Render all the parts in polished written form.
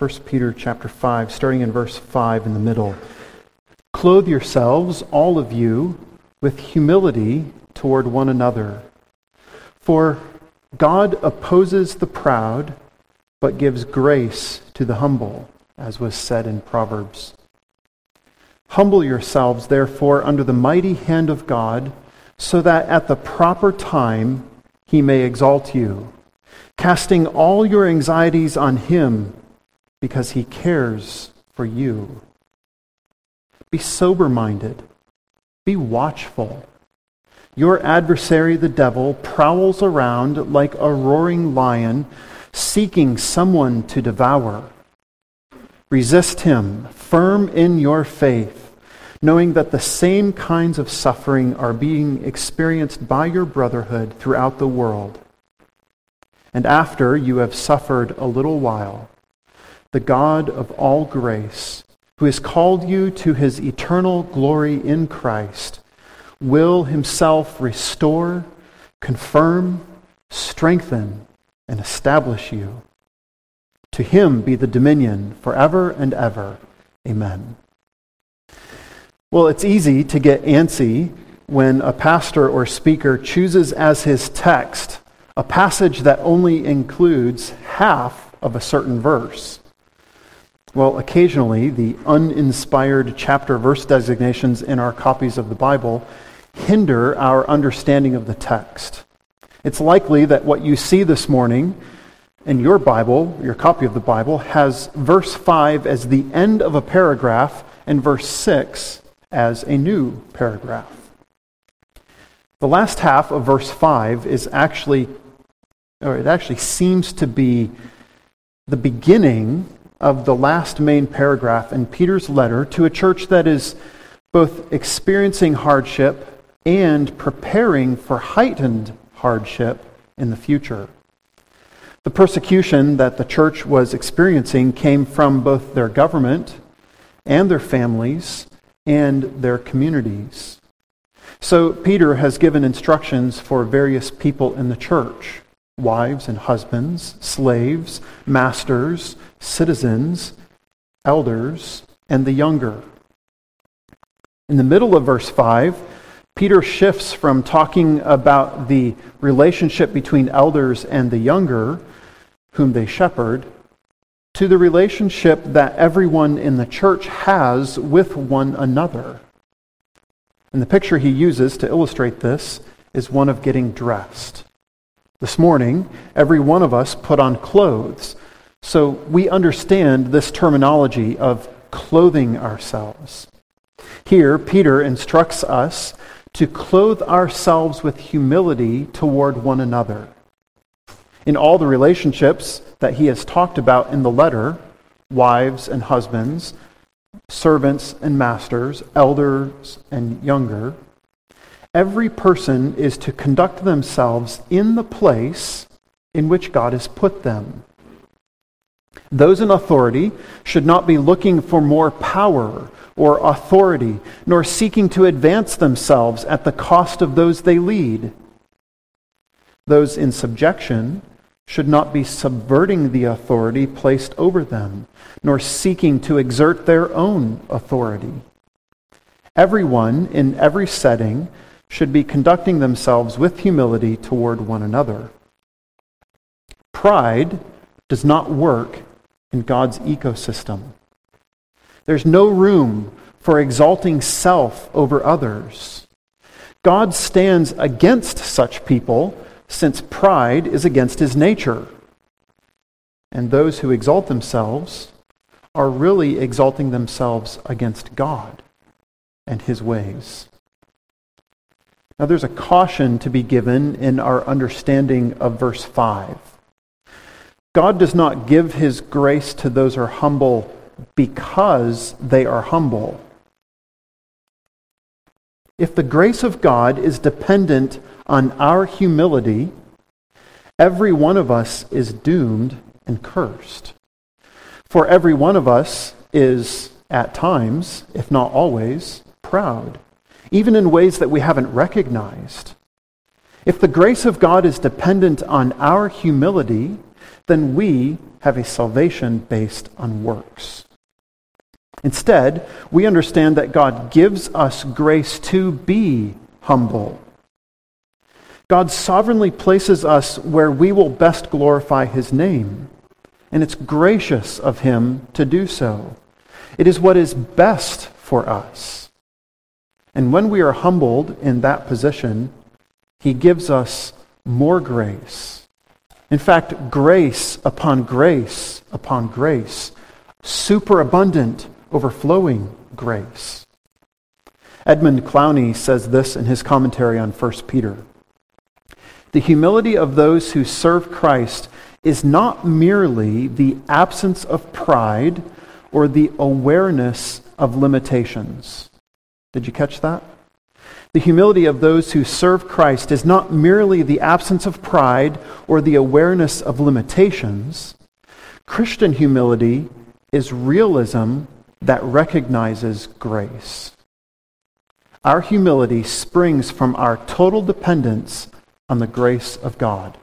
1 Peter chapter 5, starting in verse 5 in the middle. Clothe yourselves, all of you, with humility toward one another. For God opposes the proud, but gives grace to the humble, as was said in Proverbs. Humble yourselves, therefore, under the mighty hand of God, so that at the proper time he may exalt you, casting all your anxieties on him, because he cares for you. Be sober-minded. Be watchful. Your adversary, the devil, prowls around like a roaring lion, seeking someone to devour. Resist him, firm in your faith, knowing that the same kinds of suffering are being experienced by your brotherhood throughout the world. And after you have suffered a little while, the God of all grace, who has called you to his eternal glory in Christ, will himself restore, confirm, strengthen, and establish you. To him be the dominion forever and ever. Amen. Well, it's easy to get antsy when a pastor or speaker chooses as his text a passage that only includes half of a certain verse. Well, occasionally, the uninspired chapter-verse designations in our copies of the Bible hinder our understanding of the text. It's likely that what you see this morning in your Bible, your copy of the Bible, has verse 5 as the end of a paragraph and verse 6 as a new paragraph. The last half of verse 5 it actually seems to be the beginning of the last main paragraph in Peter's letter to a church that is both experiencing hardship and preparing for heightened hardship in the future. The persecution that the church was experiencing came from both their government and their families and their communities. So Peter has given instructions for various people in the church: wives and husbands, slaves, masters, citizens, elders, and the younger. In the middle of verse 5, Peter shifts from talking about the relationship between elders and the younger, whom they shepherd, to the relationship that everyone in the church has with one another. And the picture he uses to illustrate this is one of getting dressed. This morning, every one of us put on clothes, so we understand this terminology of clothing ourselves. Here, Peter instructs us to clothe ourselves with humility toward one another. In all the relationships that he has talked about in the letter, wives and husbands, servants and masters, elders and younger, every person is to conduct themselves in the place in which God has put them. Those in authority should not be looking for more power or authority, nor seeking to advance themselves at the cost of those they lead. Those in subjection should not be subverting the authority placed over them, nor seeking to exert their own authority. Everyone in every setting should be conducting themselves with humility toward one another. Pride does not work in God's ecosystem. There's no room for exalting self over others. God stands against such people, since pride is against his nature. And those who exalt themselves are really exalting themselves against God and his ways. Now there's a caution to be given in our understanding of verse 5. God does not give his grace to those who are humble because they are humble. If the grace of God is dependent on our humility, every one of us is doomed and cursed. For every one of us is, at times, if not always, proud, even in ways that we haven't recognized. If the grace of God is dependent on our humility, then we have a salvation based on works. Instead, we understand that God gives us grace to be humble. God sovereignly places us where we will best glorify His name, and it's gracious of Him to do so. It is what is best for us. And when we are humbled in that position, He gives us more grace. In fact, grace upon grace upon grace, superabundant, overflowing grace. Edmund Clowney says this in his commentary on 1 Peter. The humility of those who serve Christ is not merely the absence of pride or the awareness of limitations. Did you catch that? The humility of those who serve Christ is not merely the absence of pride or the awareness of limitations. Christian humility is realism that recognizes grace. Our humility springs from our total dependence on the grace of God.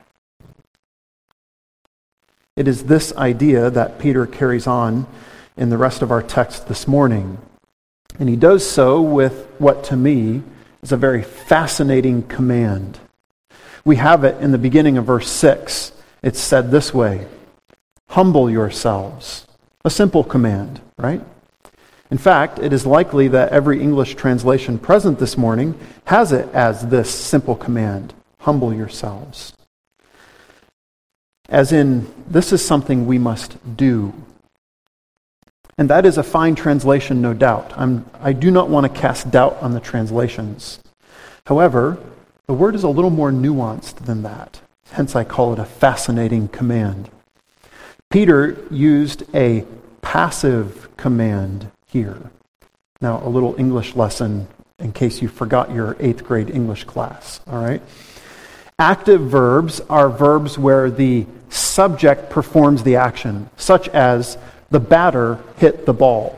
It is this idea that Peter carries on in the rest of our text this morning. And he does so with what to me is a very fascinating command. We have it in the beginning of verse 6. It's said this way, humble yourselves. A simple command, right? In fact, it is likely that every English translation present this morning has it as this simple command, humble yourselves. As in, this is something we must do. And that is a fine translation, no doubt. I do not want to cast doubt on the translations. However, the word is a little more nuanced than that. Hence, I call it a fascinating command. Peter used a passive command here. Now, a little English lesson in case you forgot your 8th grade English class, all right? Active verbs are verbs where the subject performs the action, such as the batter hit the ball.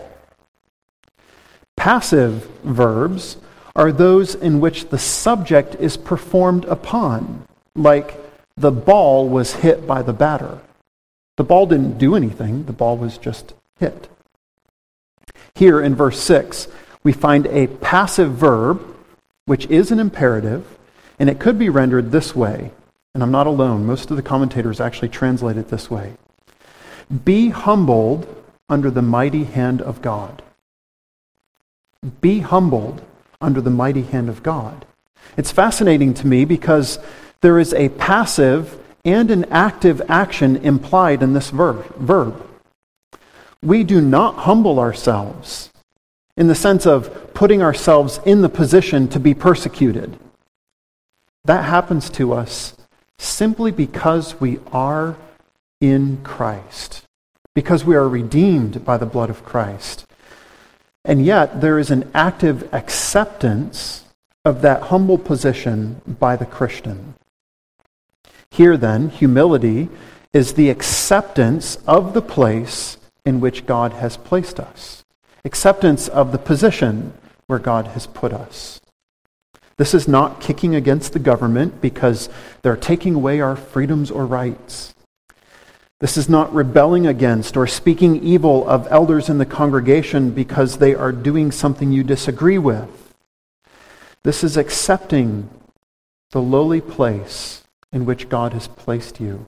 Passive verbs are those in which the subject is performed upon, like the ball was hit by the batter. The ball didn't do anything, the ball was just hit. Here in verse 6, we find a passive verb, which is an imperative, and it could be rendered this way. And I'm not alone. Most of the commentators actually translate it this way. Be humbled under the mighty hand of God. Be humbled under the mighty hand of God. It's fascinating to me because there is a passive and an active action implied in this verb. We do not humble ourselves in the sense of putting ourselves in the position to be persecuted. That happens to us simply because we are in Christ, because we are redeemed by the blood of Christ. And yet there is an active acceptance of that humble position by the Christian. Here then, humility is the acceptance of the place in which God has placed us. Acceptance of the position where God has put us. This is not kicking against the government because they're taking away our freedoms or rights. This is not rebelling against or speaking evil of elders in the congregation because they are doing something you disagree with. This is accepting the lowly place in which God has placed you.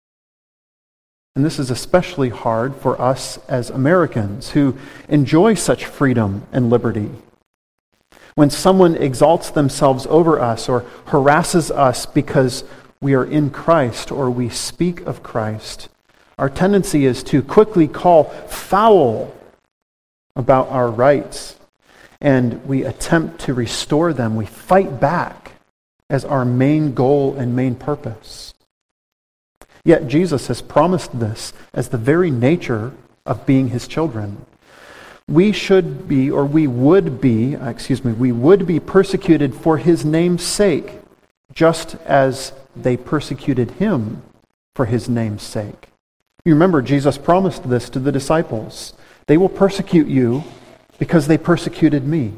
And this is especially hard for us as Americans who enjoy such freedom and liberty. When someone exalts themselves over us or harasses us because we are in Christ or we speak of Christ, our tendency is to quickly call foul about our rights, and we attempt to restore them. We fight back as our main goal and main purpose. Yet Jesus has promised this as the very nature of being his children. We would be persecuted for his name's sake, just as they persecuted him for his name's sake. You remember Jesus promised this to the disciples. They will persecute you because they persecuted me.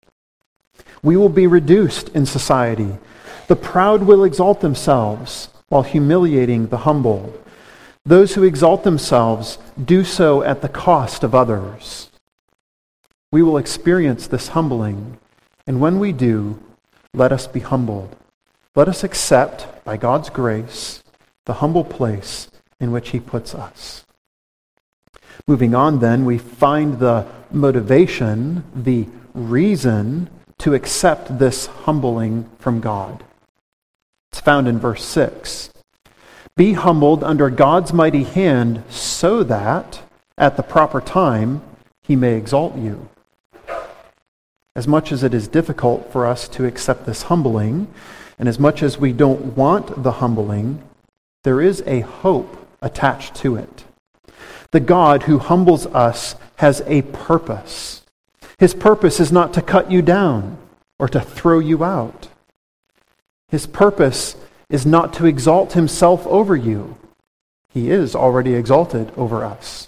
We will be reduced in society. The proud will exalt themselves while humiliating the humble. Those who exalt themselves do so at the cost of others. We will experience this humbling, and when we do, let us be humbled. Let us accept, by God's grace, the humble place in which He puts us. Moving on then, we find the motivation, the reason to accept this humbling from God. It's found in verse 6. Be humbled under God's mighty hand so that, at the proper time, He may exalt you. As much as it is difficult for us to accept this humbling, and as much as we don't want the humbling, there is a hope attached to it. The God who humbles us has a purpose. His purpose is not to cut you down or to throw you out. His purpose is not to exalt Himself over you. He is already exalted over us.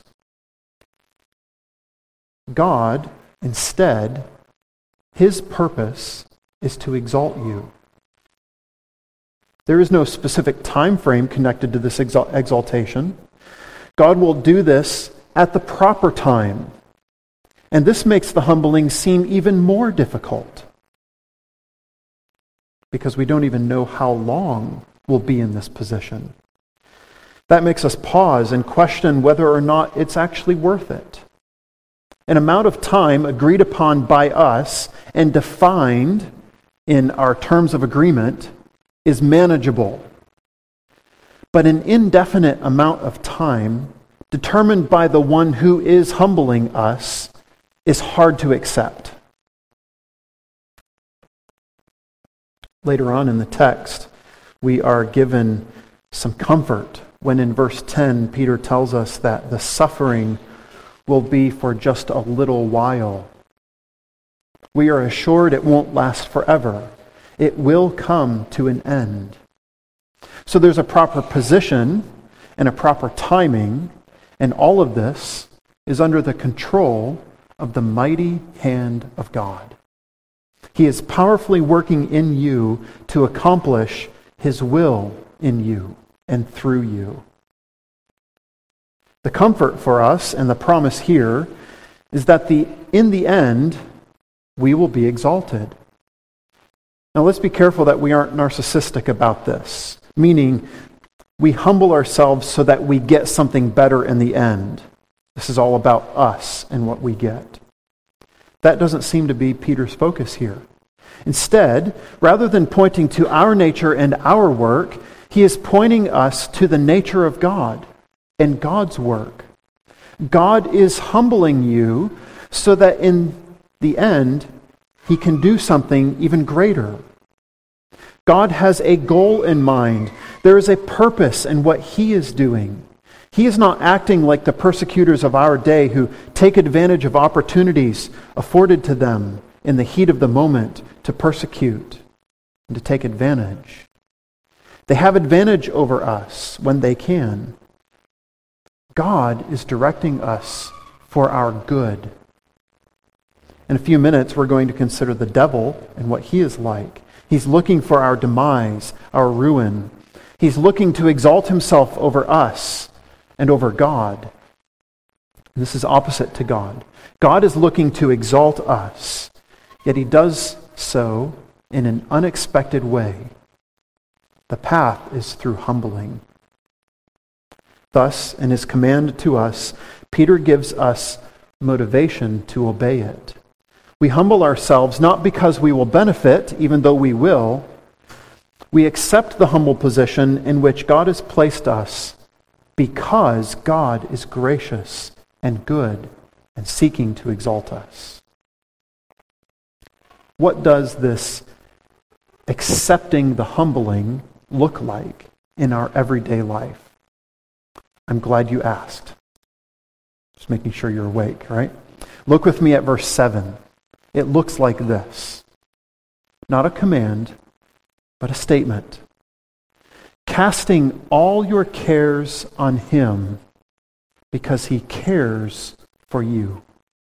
God, instead, His purpose is to exalt you. There is no specific time frame connected to this exaltation. God will do this at the proper time. And this makes the humbling seem even more difficult, because we don't even know how long we'll be in this position. That makes us pause and question whether or not it's actually worth it. An amount of time agreed upon by us and defined in our terms of agreement is manageable. But an indefinite amount of time determined by the one who is humbling us is hard to accept. Later on in the text, we are given some comfort when in verse 10, Peter tells us that the suffering will be for just a little while. We are assured it won't last forever. It will come to an end. So there's a proper position and a proper timing, and all of this is under the control of the mighty hand of God. He is powerfully working in you to accomplish His will in you and through you. The comfort for us and the promise here is that in the end, we will be exalted. Now let's be careful that we aren't narcissistic about this, meaning we humble ourselves so that we get something better in the end. This is all about us and what we get. That doesn't seem to be Peter's focus here. Instead, rather than pointing to our nature and our work, he is pointing us to the nature of God and God's work. God is humbling you so that in the end, He can do something even greater. God has a goal in mind. There is a purpose in what He is doing. He is not acting like the persecutors of our day who take advantage of opportunities afforded to them in the heat of the moment to persecute and to take advantage. They have advantage over us when they can. God is directing us for our good. In a few minutes, we're going to consider the devil and what he is like. He's looking for our demise, our ruin. He's looking to exalt himself over us and over God. And this is opposite to God. God is looking to exalt us, yet he does so in an unexpected way. The path is through humbling. Thus, in his command to us, Peter gives us motivation to obey it. We humble ourselves not because we will benefit, even though we will. We accept the humble position in which God has placed us because God is gracious and good and seeking to exalt us. What does this accepting the humbling look like in our everyday life? I'm glad you asked. Just making sure you're awake, right? Look with me at verse 7. It looks like this. Not a command, but a statement. Casting all your cares on Him because He cares for you.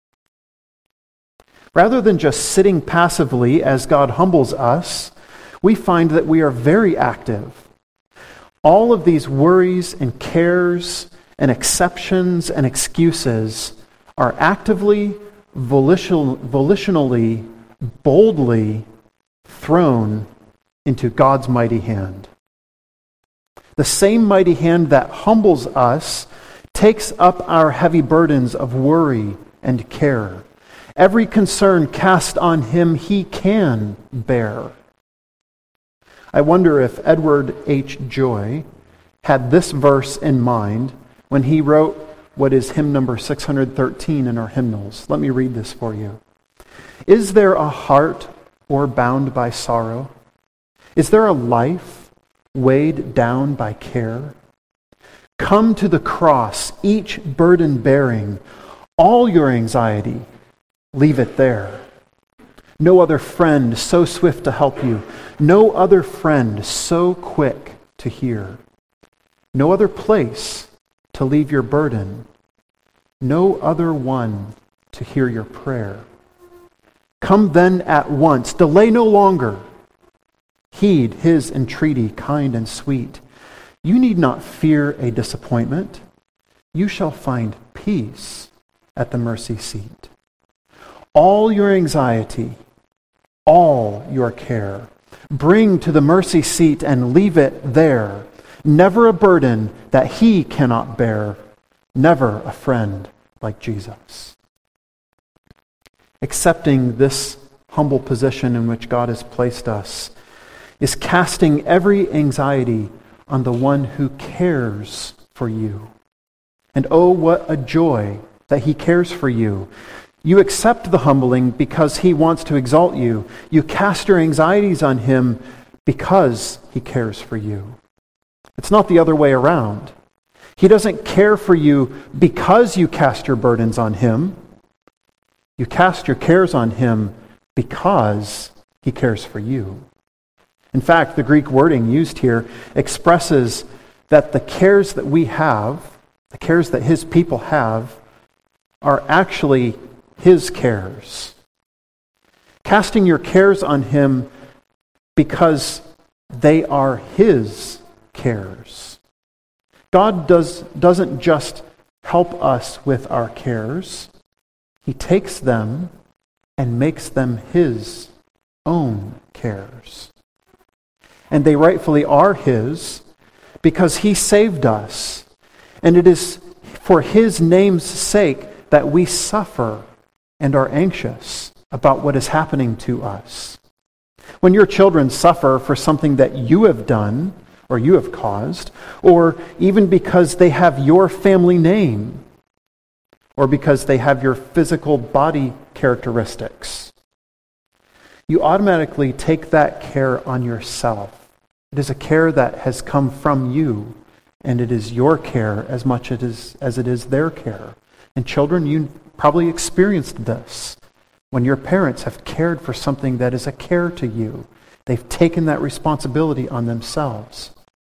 Rather than just sitting passively as God humbles us, we find that we are very active. All of these worries and cares and exceptions and excuses are actively, volitionally, boldly thrown into God's mighty hand. The same mighty hand that humbles us takes up our heavy burdens of worry and care. Every concern cast on him he can bear. I wonder if Edward H. Joy had this verse in mind when he wrote what is hymn number 613 in our hymnals. Let me read this for you. Is there a heart o'erbound by sorrow? Is there a life weighed down by care? Come to the cross, each burden bearing, all your anxiety, leave it there. No other friend so swift to help you, no other friend so quick to hear, no other place to leave your burden, no other one to hear your prayer. Come then at once, delay no longer. Heed his entreaty, kind and sweet. You need not fear a disappointment. You shall find peace at the mercy seat. All your anxiety, all your care, bring to the mercy seat and leave it there. Never a burden that he cannot bear. Never a friend like Jesus. Accepting this humble position in which God has placed us is casting every anxiety on the one who cares for you. And oh, what a joy that he cares for you. You accept the humbling because he wants to exalt you. You cast your anxieties on him because he cares for you. It's not the other way around. He doesn't care for you because you cast your burdens on him. You cast your cares on him because he cares for you. In fact, the Greek wording used here expresses that the cares that we have, the cares that his people have, are actually his cares. Casting your cares on him because they are his cares. God doesn't just help us with our cares. He takes them and makes them his own cares. And they rightfully are his because he saved us. And it is for his name's sake that we suffer and are anxious about what is happening to us. When your children suffer for something that you have done or you have caused, or even because they have your family name, or because they have your physical body characteristics, you automatically take that care on yourself. It is a care that has come from you, and it is your care as much as it is their care. And children, you probably experienced this when your parents have cared for something that is a care to you. They've taken that responsibility on themselves.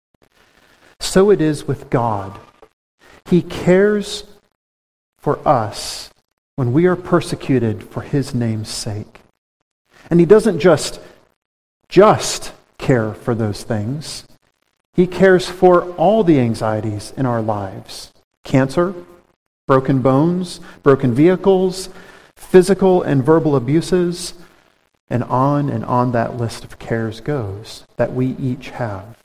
So it is with God. He cares for us when we are persecuted for his name's sake. And he doesn't just care for those things. He cares for all the anxieties in our lives. Cancer, broken bones, broken vehicles, physical and verbal abuses, and on that list of cares goes that we each have.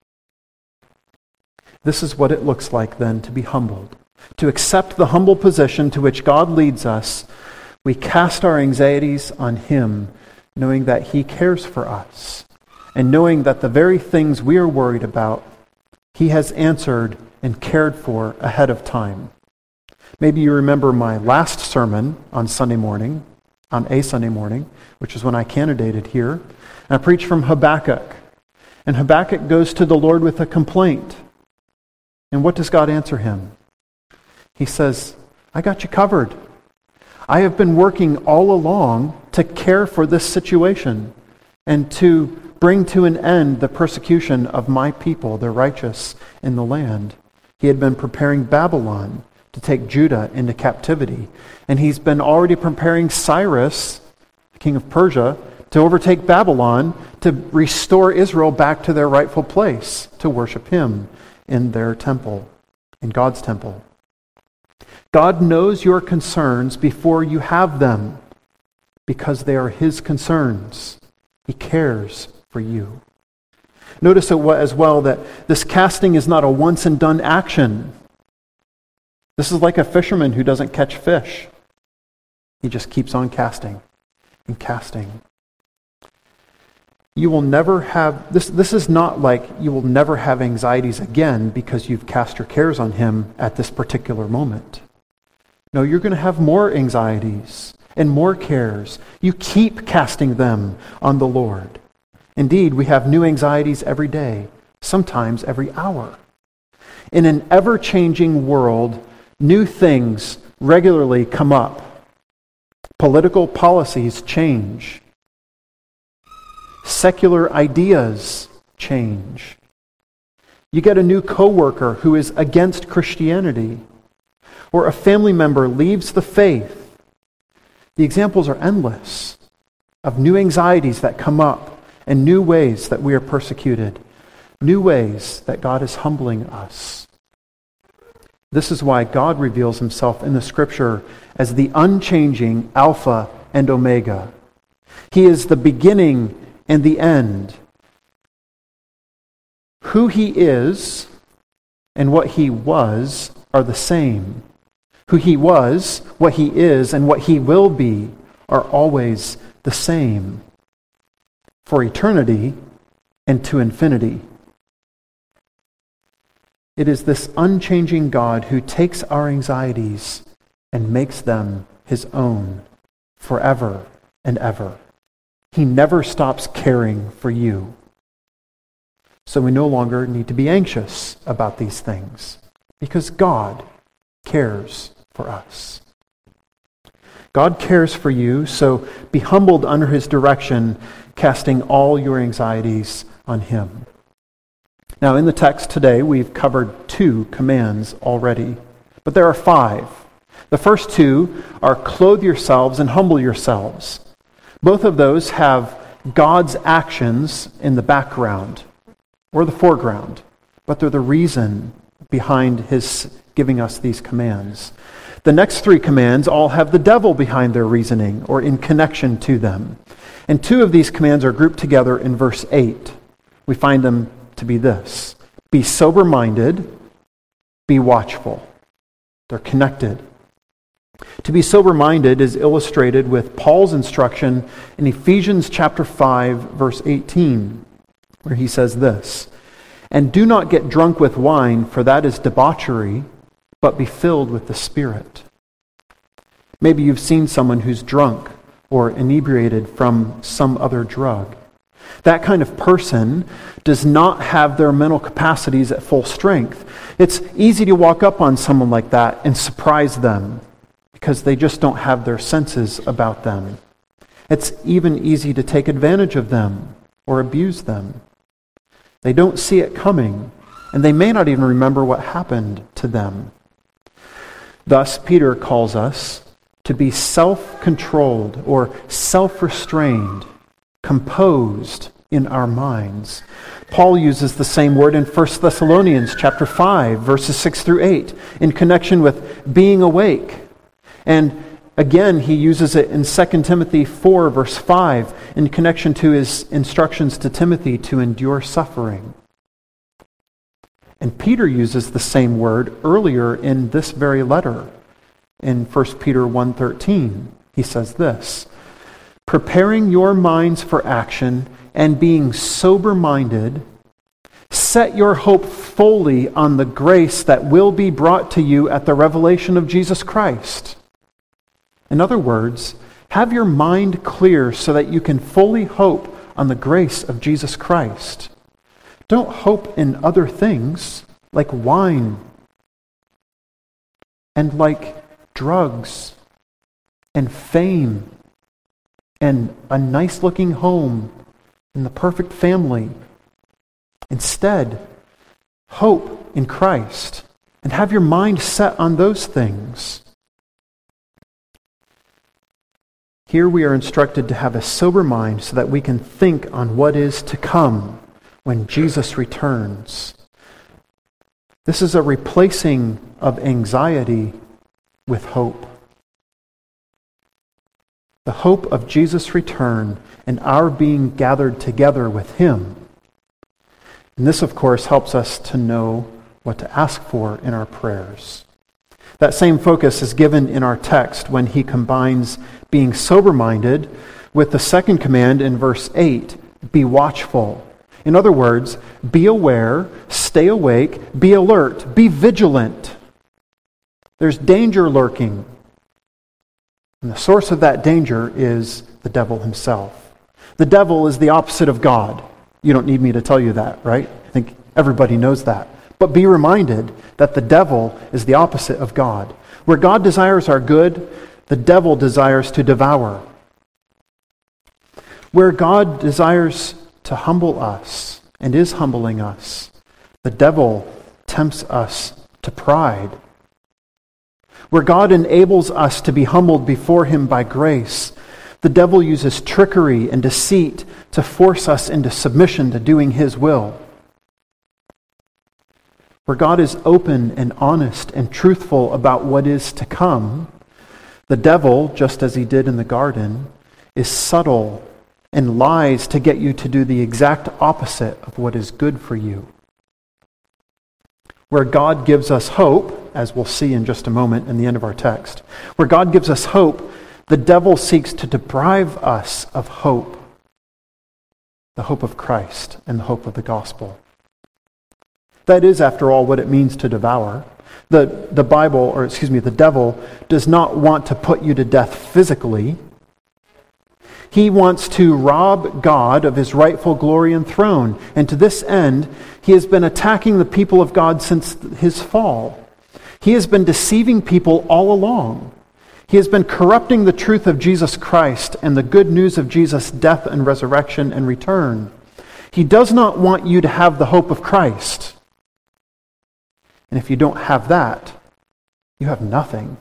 This is what it looks like then to be humbled. To accept the humble position to which God leads us, we cast our anxieties on him, knowing that he cares for us, and knowing that the very things we are worried about, he has answered and cared for ahead of time. Maybe you remember my last sermon on a Sunday morning, which is when I candidated here, and I preached from Habakkuk. And Habakkuk goes to the Lord with a complaint. And what does God answer him? He says, I got you covered. I have been working all along to care for this situation and to bring to an end the persecution of my people, the righteous in the land. He had been preparing Babylon to take Judah into captivity. And he's been already preparing Cyrus, the king of Persia, to overtake Babylon, to restore Israel back to their rightful place, to worship him in their temple, in God's temple. God knows your concerns before you have them, because they are his concerns. He cares for you. Notice as well that this casting is not a once-and-done action. This is like a fisherman who doesn't catch fish. He just keeps on casting and casting. You will never have, this is not like you will never have anxieties again because you've cast your cares on him at this particular moment. No, you're going to have more anxieties and more cares. You keep casting them on the Lord. Indeed, we have new anxieties every day, sometimes every hour. In an ever-changing world, new things regularly come up. Political policies change. Secular ideas change. You get a new coworker who is against Christianity, or a family member leaves the faith. The examples are endless of new anxieties that come up and new ways that we are persecuted, new ways that God is humbling us. This is why God reveals himself in the Scripture as the unchanging Alpha and Omega. He is the beginning and the end. Who he is and what he was are the same. Who he was, what he is, and what he will be are always the same, for eternity and to infinity. It is this unchanging God who takes our anxieties and makes them his own forever and ever. He never stops caring for you. So we no longer need to be anxious about these things because God cares for us. God cares for you, so be humbled under his direction, casting all your anxieties on him. Now, in the text today, we've covered 2 commands already, but there are 5. The first 2 are clothe yourselves and humble yourselves. Both of those have God's actions in the background or the foreground, but they're the reason behind his giving us these commands. The next 3 commands all have the devil behind their reasoning or in connection to them. And 2 of these commands are grouped together in verse 8. We find them to be this: be sober-minded, be watchful. They're connected. To be sober-minded is illustrated with Paul's instruction in Ephesians chapter 5, verse 18, where he says this: and do not get drunk with wine, for that is debauchery, but be filled with the Spirit. Maybe you've seen someone who's drunk or inebriated from some other drug. That kind of person does not have their mental capacities at full strength. It's easy to walk up on someone like that and surprise them because they just don't have their senses about them. It's even easy to take advantage of them or abuse them. They don't see it coming, and they may not even remember what happened to them. Thus, Peter calls us to be self-controlled or self-restrained, composed in our minds. Paul uses the same word in 1 Thessalonians chapter 5, verses 6 through 8, in connection with being awake. And again, he uses it in 2 Timothy 4, verse 5, in connection to his instructions to Timothy to endure suffering. And Peter uses the same word earlier in this very letter. In 1 Peter 1:13, he says this: preparing your minds for action and being sober-minded, set your hope fully on the grace that will be brought to you at the revelation of Jesus Christ. In other words, have your mind clear so that you can fully hope on the grace of Jesus Christ. Don't hope in other things like wine and like drugs and fame and a nice-looking home and the perfect family. Instead, hope in Christ and have your mind set on those things. Here we are instructed to have a sober mind so that we can think on what is to come when Jesus returns. This is a replacing of anxiety with hope. The hope of Jesus' return and our being gathered together with him. And this, of course, helps us to know what to ask for in our prayers. That same focus is given in our text when he combines being sober-minded with the second command in verse 8, be watchful. In other words, be aware, stay awake, be alert, be vigilant. There's danger lurking. And the source of that danger is the devil himself. The devil is the opposite of God. You don't need me to tell you that, right? I think everybody knows that. But be reminded that the devil is the opposite of God. Where God desires our good, the devil desires to devour. Where God desires to humble us and is humbling us, the devil tempts us to pride. Where God enables us to be humbled before him by grace, the devil uses trickery and deceit to force us into submission to doing his will. Where God is open and honest and truthful about what is to come, the devil, just as he did in the garden, is subtle and lies to get you to do the exact opposite of what is good for you. Where God gives us hope, as we'll see in just a moment in the end of our text, where God gives us hope, the devil seeks to deprive us of hope, the hope of Christ and the hope of the gospel. That is, after all, what it means to devour. The devil does not want to put you to death physically. He wants to rob God of his rightful glory and throne. And to this end, he has been attacking the people of God since his fall. He has been deceiving people all along. He has been corrupting the truth of Jesus Christ and the good news of Jesus' death and resurrection and return. He does not want you to have the hope of Christ. And if you don't have that, you have nothing.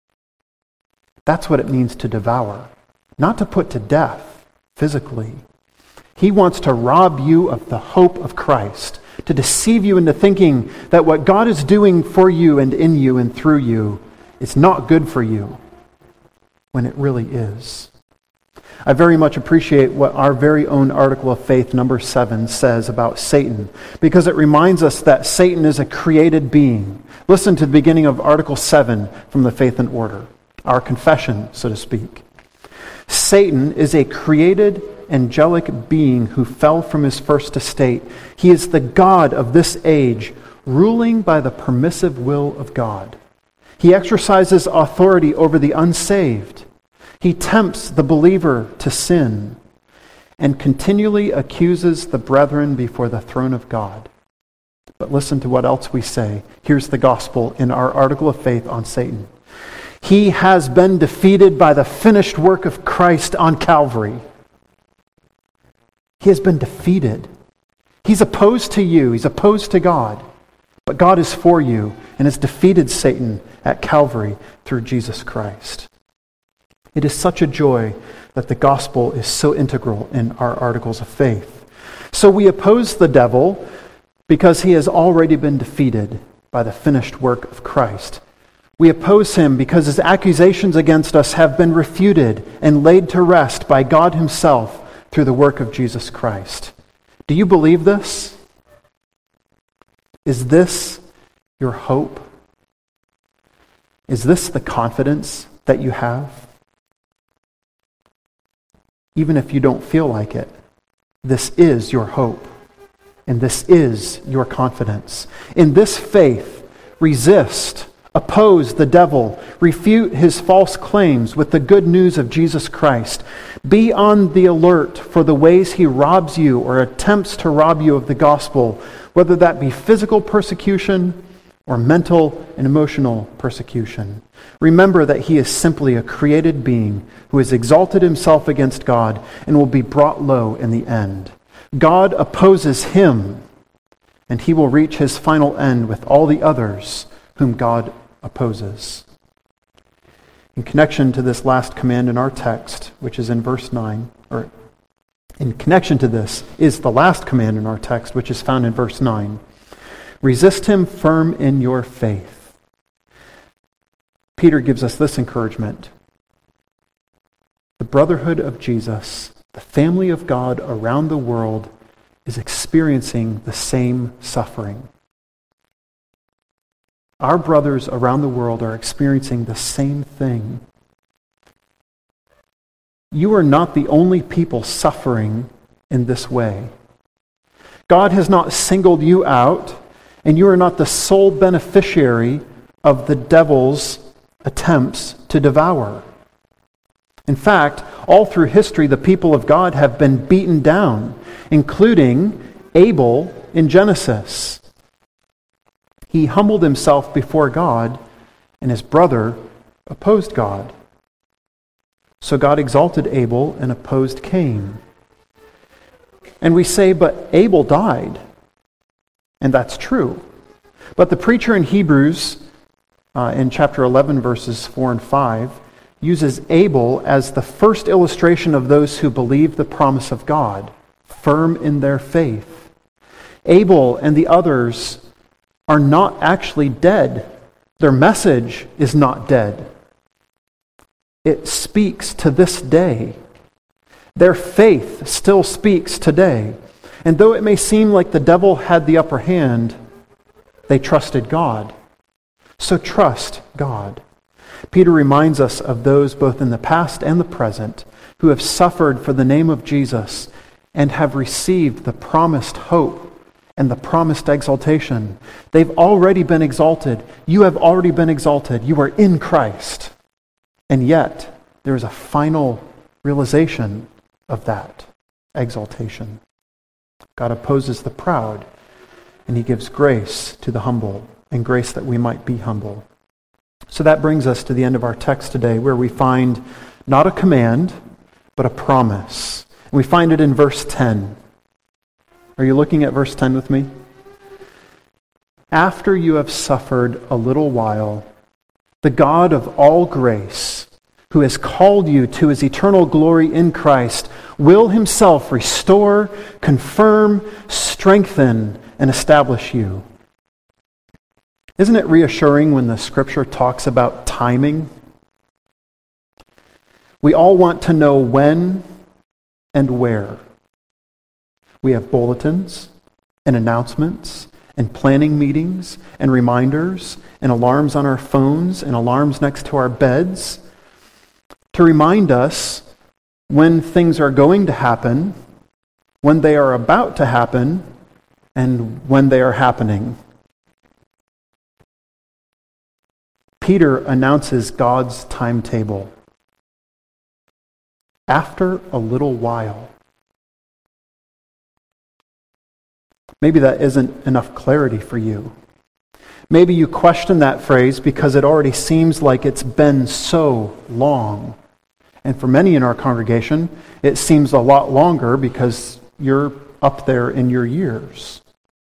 That's what it means to devour. Not to put to death physically. He wants to rob you of the hope of Christ, to deceive you into thinking that what God is doing for you and in you and through you is not good for you, when it really is. I very much appreciate what our very own Article of Faith, number 7, says about Satan, because it reminds us that Satan is a created being. Listen to the beginning of Article 7 from the Faith and Order, our confession, so to speak. Satan is a created angelic being who fell from his first estate. He is the god of this age, ruling by the permissive will of God. He exercises authority over the unsaved. He tempts the believer to sin and continually accuses the brethren before the throne of God. But listen to what else we say. Here's the gospel in our Article of Faith on Satan. He has been defeated by the finished work of Christ on Calvary. He has been defeated. He's opposed to you. He's opposed to God. But God is for you and has defeated Satan at Calvary through Jesus Christ. It is such a joy that the gospel is so integral in our articles of faith. So we oppose the devil because he has already been defeated by the finished work of Christ. We oppose him because his accusations against us have been refuted and laid to rest by God himself through the work of Jesus Christ. Do you believe this? Is this your hope? Is this the confidence that you have? Even if you don't feel like it, this is your hope, and this is your confidence. In this faith, resist, oppose the devil, refute his false claims with the good news of Jesus Christ. Be on the alert for the ways he robs you or attempts to rob you of the gospel, whether that be physical persecution or mental and emotional persecution. Remember that he is simply a created being who has exalted himself against God and will be brought low in the end. God opposes him, and he will reach his final end with all the others whom God opposes. In connection to this last command in our text, which is in verse 9, or in connection to this is the last command in our text, which is found in verse 9. Resist him firm in your faith. Peter gives us this encouragement. The brotherhood of Jesus, the family of God around the world, is experiencing the same suffering. Our brothers around the world are experiencing the same thing. You are not the only people suffering in this way. God has not singled you out, and you are not the sole beneficiary of the devil's attempts to devour. In fact, all through history, the people of God have been beaten down, including Abel in Genesis. He humbled himself before God, and his brother opposed God. So God exalted Abel and opposed Cain. And we say, but Abel died. And that's true. But the preacher in Hebrews, in chapter 11, verses 4 and 5, uses Abel as the first illustration of those who believe the promise of God, firm in their faith. Abel and the others are not actually dead. Their message is not dead. It speaks to this day. Their faith still speaks today. And though it may seem like the devil had the upper hand, they trusted God. So trust God. Peter reminds us of those both in the past and the present who have suffered for the name of Jesus and have received the promised hope and the promised exaltation. They've already been exalted. You have already been exalted. You are in Christ. And yet, there is a final realization of that exaltation. God opposes the proud, and he gives grace to the humble, and grace that we might be humble. So that brings us to the end of our text today, where we find not a command, but a promise. And we find it in verse 10. Are you looking at verse 10 with me? After you have suffered a little while, the God of all grace, who has called you to his eternal glory in Christ, will himself restore, confirm, strengthen, and establish you. Isn't it reassuring when the scripture talks about timing? We all want to know when and where. We have bulletins and announcements and planning meetings and reminders and alarms on our phones and alarms next to our beds to remind us when things are going to happen, when they are about to happen, and when they are happening. Peter announces God's timetable. After a little while. Maybe that isn't enough clarity for you. Maybe you question that phrase because it already seems like it's been so long. And for many in our congregation, it seems a lot longer because you're up there in your years.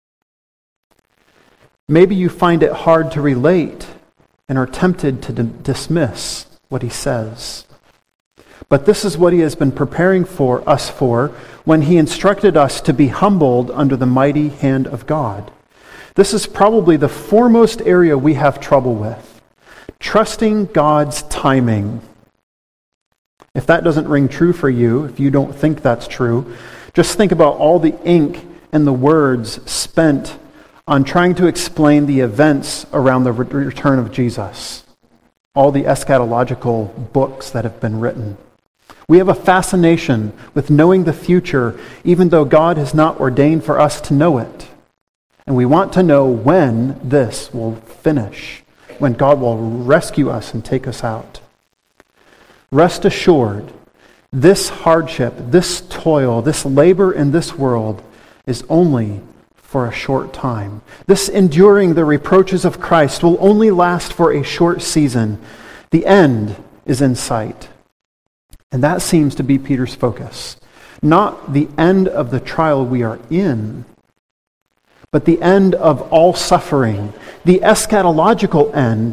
Maybe you find it hard to relate and are tempted to dismiss what he says. But this is what he has been preparing for us for when he instructed us to be humbled under the mighty hand of God. This is probably the foremost area we have trouble with. Trusting God's timing. If that doesn't ring true for you, if you don't think that's true, just think about all the ink and the words spent on trying to explain the events around the return of Jesus. All the eschatological books that have been written. We have a fascination with knowing the future, even though God has not ordained for us to know it. And we want to know when this will finish, when God will rescue us and take us out. Rest assured, this hardship, this toil, this labor in this world is only for a short time. This enduring the reproaches of Christ will only last for a short season. The end is in sight. And that seems to be Peter's focus. Not the end of the trial we are in, but the end of all suffering, the eschatological end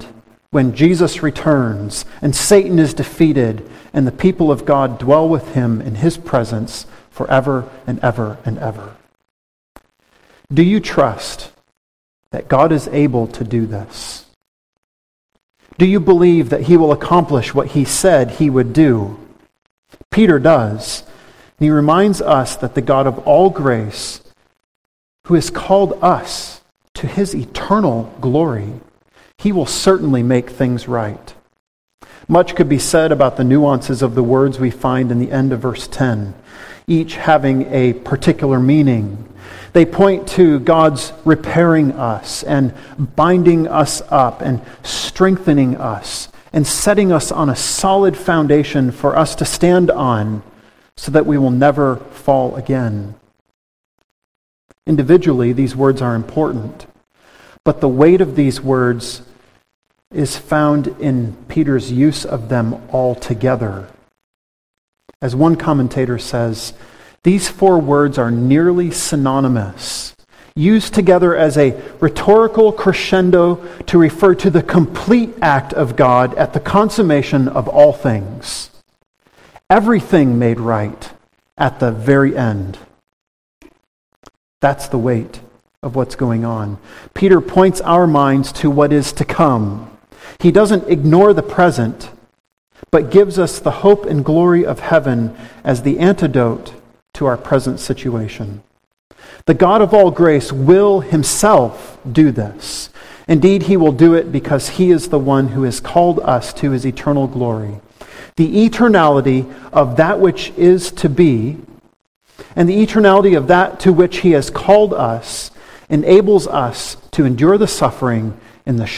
when Jesus returns and Satan is defeated and the people of God dwell with him in his presence forever and ever and ever. Do you trust that God is able to do this? Do you believe that he will accomplish what he said he would do? Peter does. And he reminds us that the God of all grace, who has called us to his eternal glory, he will certainly make things right. Much could be said about the nuances of the words we find in the end of verse 10, each having a particular meaning. They point to God's repairing us and binding us up and strengthening us and setting us on a solid foundation for us to stand on so that we will never fall again. Individually, these words are important, but the weight of these words is found in Peter's use of them all together. As one commentator says, these four words are nearly synonymous, used together as a rhetorical crescendo to refer to the complete act of God at the consummation of all things. Everything made right at the very end. That's the weight of what's going on. Peter points our minds to what is to come. He doesn't ignore the present, but gives us the hope and glory of heaven as the antidote to our present situation. The God of all grace will himself do this. Indeed, he will do it because he is the one who has called us to his eternal glory. The eternality of that which is to be, and the eternality of that to which he has called us, enables us to endure the suffering in the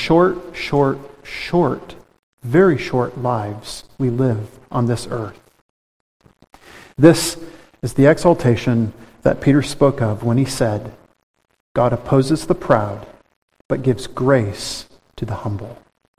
very short lives we live on this earth. This is the exaltation that Peter spoke of when he said, God opposes the proud, but gives grace to the humble.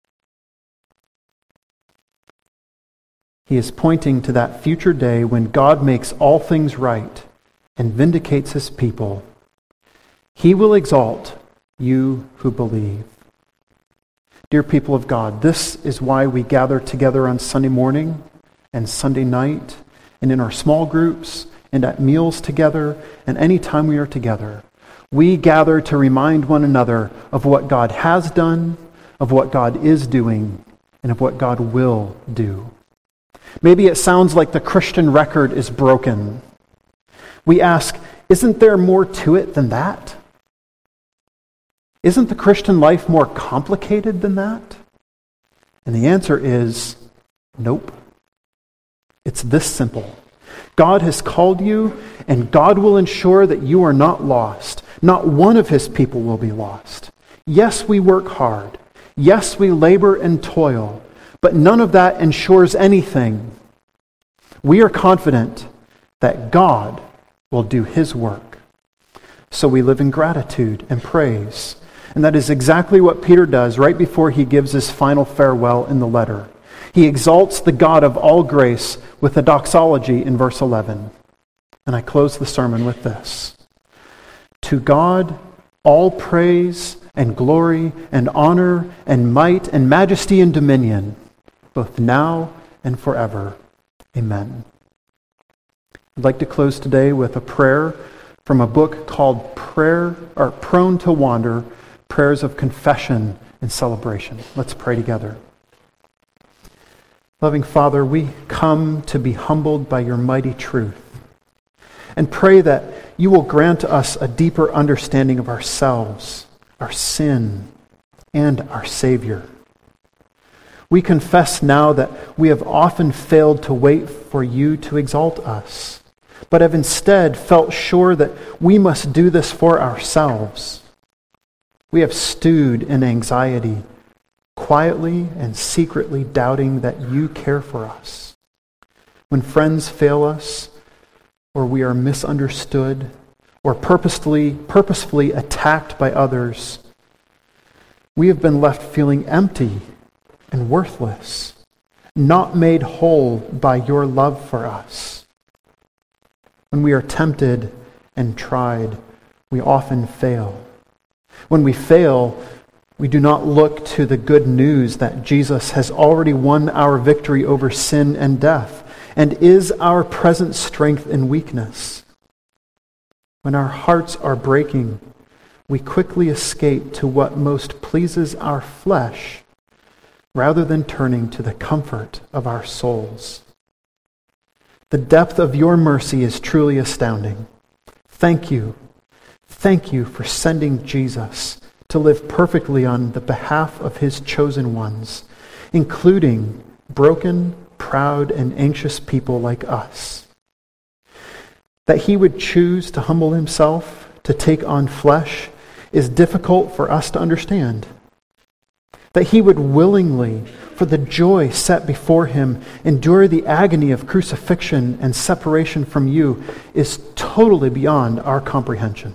He is pointing to that future day when God makes all things right and vindicates his people. He will exalt you who believe. Dear people of God, this is why we gather together on Sunday morning and Sunday night and in our small groups and at meals together and any time we are together. We gather to remind one another of what God has done, of what God is doing, and of what God will do. Maybe it sounds like the Christian record is broken. We ask, isn't there more to it than that? Isn't the Christian life more complicated than that? And the answer is, nope. It's this simple. God has called you, and God will ensure that you are not lost. Not one of his people will be lost. Yes, we work hard. Yes, we labor and toil, but none of that ensures anything. We are confident that God will do his work. So we live in gratitude and praise. And that is exactly what Peter does right before he gives his final farewell in the letter. He exalts the God of all grace with a doxology in verse 11. And I close the sermon with this. To God, all praise and glory and honor and might and majesty and dominion, both now and forever. Amen. I'd like to close today with a prayer from a book called Prone to Wander, Prayers of Confession and Celebration. Let's pray together. Loving Father, we come to be humbled by your mighty truth and pray that you will grant us a deeper understanding of ourselves, our sin, and our Savior. We confess now that we have often failed to wait for you to exalt us, but have instead felt sure that we must do this for ourselves. We have stewed in anxiety, quietly and secretly doubting that you care for us. When friends fail us, or we are misunderstood, or purposefully attacked by others, we have been left feeling empty and worthless, not made whole by your love for us. When we are tempted and tried, we often fail. When we fail, We do not look to the good news that Jesus has already won our victory over sin and death and is our present strength in weakness. When our hearts are breaking, we quickly escape to what most pleases our flesh rather than turning to the comfort of our souls. The depth of your mercy is truly astounding. Thank you. Thank you for sending Jesus to live perfectly on the behalf of his chosen ones, including broken, proud, and anxious people like us. That he would choose to humble himself, to take on flesh, is difficult for us to understand. That he would willingly, for the joy set before him, endure the agony of crucifixion and separation from you is totally beyond our comprehension.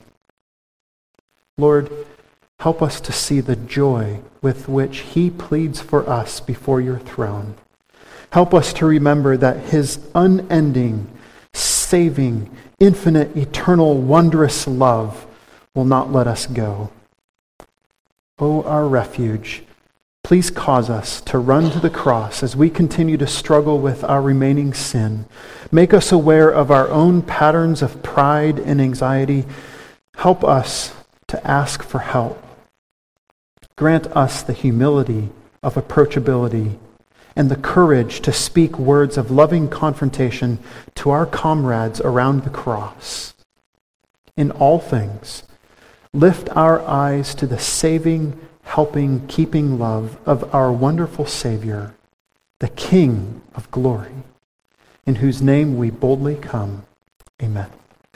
Lord, help us to see the joy with which he pleads for us before your throne. Help us to remember that his unending, saving, infinite, eternal, wondrous love will not let us go. O our refuge, please cause us to run to the cross as we continue to struggle with our remaining sin. Make us aware of our own patterns of pride and anxiety. Help us to ask for help. Grant us the humility of approachability and the courage to speak words of loving confrontation to our comrades around the cross. In all things, lift our eyes to the saving, helping, keeping love of our wonderful Savior, the King of glory, in whose name we boldly come. Amen.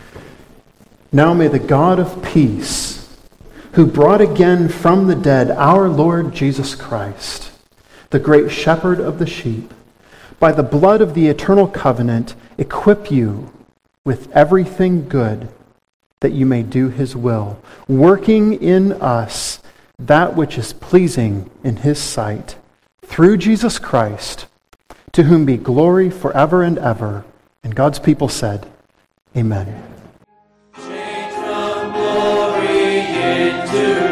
Now may the God of peace, who brought again from the dead our Lord Jesus Christ, the great shepherd of the sheep, by the blood of the eternal covenant, equip you with everything good that you may do his will, working in us that which is pleasing in his sight, through Jesus Christ, to whom be glory forever and ever. And God's people said, Amen. Change from glory into